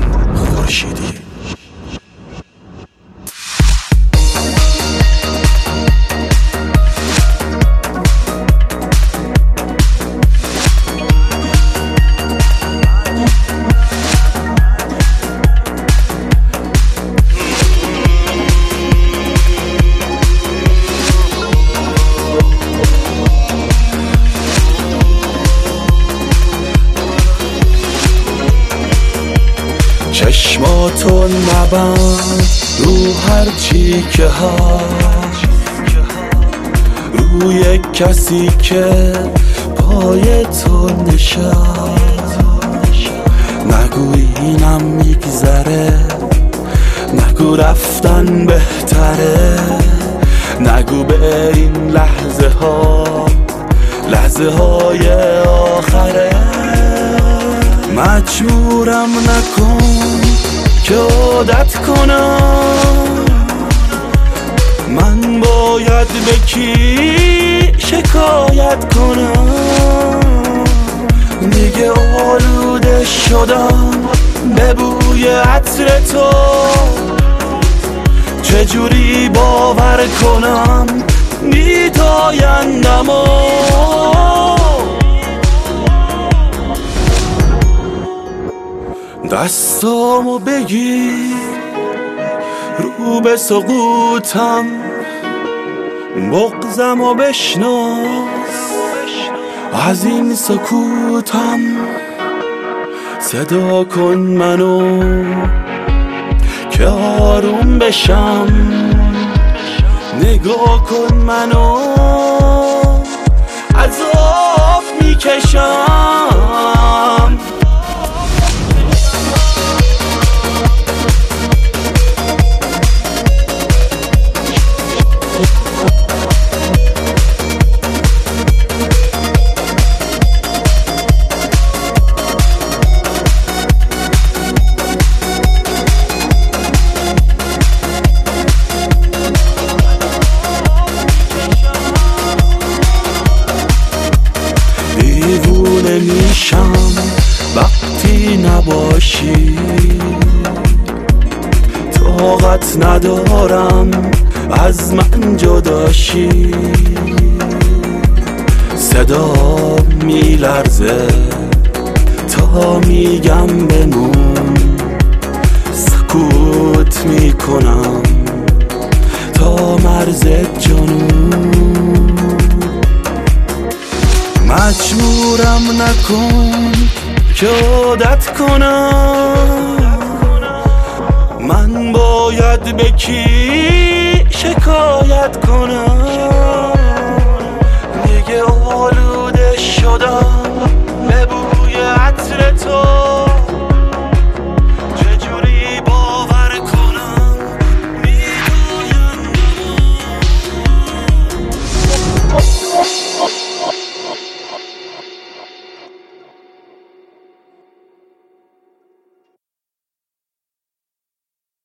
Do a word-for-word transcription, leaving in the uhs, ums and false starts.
خورشیدی. چشماتو نبند رو هر چی که هست، روی کسی که پای تو نشست. نگو اینم میگذره، نگو رفتن بهتره، نگو به این لحظه ها لحظه های آخره. مجبورم نکن که عادت کنم، من باید به کی شکایت کنم؟ دیگه آلوده شدم به بوی عطر تو، چجوری باور کنم بی تو آیندمو؟ دستامو بگیر رو به سقوطم، بغضمو بشناس از این سکوتم. صدا کن منو که آروم بشم، نگاه کن منو عذاب میکشم. دیوونه میشم وقتی نباشی، طاقت ندارم از من جداشی. صدا میلرزه تا میگم بمون، سکوت میکنم تا مرز جنون. مجبورم نکن که عادت کنم، من باید به کی شکایت کنم؟